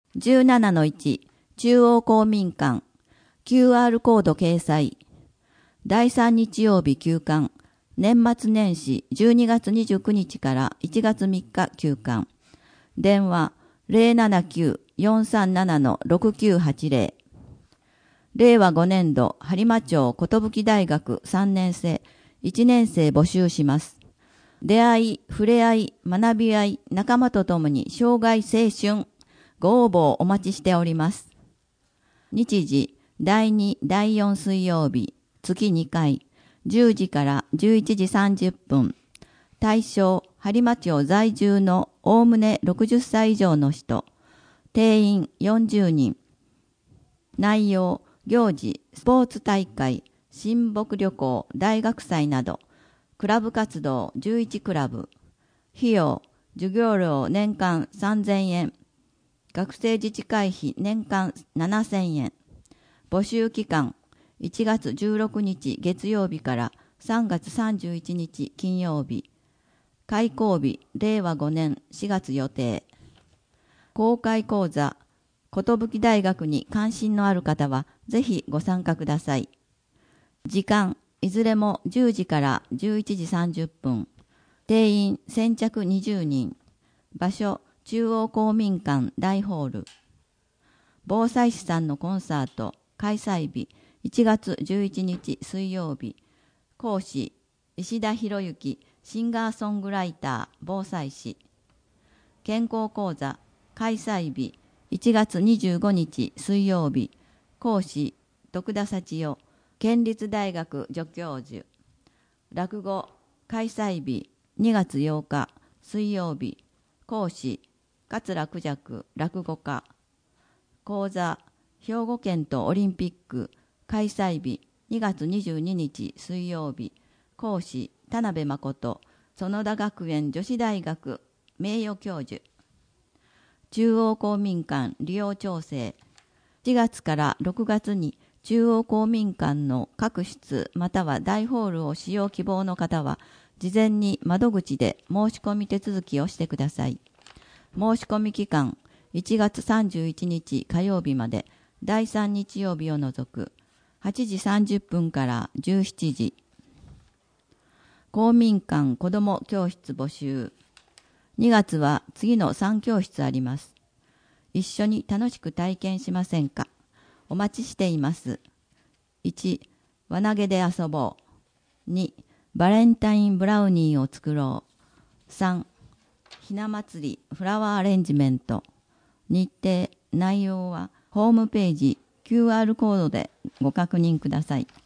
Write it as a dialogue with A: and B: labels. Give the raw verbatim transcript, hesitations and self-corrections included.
A: じゅうななのいち 中央公民館 キューアール コード掲載。だいさん日曜日休館。年末年始じゅうにがつにじゅうくにちからいちがつみっか休館。電話 ゼロななきゅう よんさんなな ろくきゅうはちゼロ。れいわごねんど播磨町寿大学さんねん生、いちねん生募集します。出会い、触れ合い、学び合い、仲間と共に生涯青春。ご応募お待ちしております。日時、だいに、だいよん水曜日、月にかい、じゅうじからじゅういちじさんじゅっぷん。対象、播磨町在住のおおむねろくじゅっさい以上の人。定員よんじゅうにん。内容、行事、スポーツ大会、親睦旅行、大学祭など、クラブ活動じゅういちクラブ。費用、授業料年間さんぜんえん。学生自治会費年間ななせんえん。募集期間、いちがつじゅうろくにち月曜日からさんがつさんじゅういちにち金曜日。開講日、れいわごねんしがつ予定。公開講座、寿大学に関心のある方はぜひご参加ください。時間、いずれもじゅうじからじゅういちじさんじゅっぷん。定員先着にじゅうにん。場所、中央公民館大ホール。防災士さんのコンサート開催日いちがつじゅういちにち水曜日。講師石田博之シンガーソングライター防災士。健康講座開催日いちがつにじゅうごにち水曜日。講師徳田幸代県立大学助教授。落語開催日にがつようか水曜日。講師桂九尺落語家。講座兵庫県とオリンピック開催日にがつにじゅうににち水曜日。講師田辺誠園田学園女子大学名誉教授。中央公民館利用調整。しちがつからろくがつに中央公民館の各室または大ホールを使用希望の方は事前に窓口で申し込み手続きをしてください。申し込み期間いちがつさんじゅういちにち火曜日まで、だいさん日曜日を除くはちじさんじゅっぷんからじゅうしちじ。公民館子ども教室募集。にがつは次のさん教室あります。一緒に楽しく体験しませんか。お待ちしています。いち、輪投げで遊ぼう。に、バレンタインブラウニーを作ろう。さん、ひな祭りフラワーアレンジメント。日程、内容はホームページ キューアール コードでご確認ください。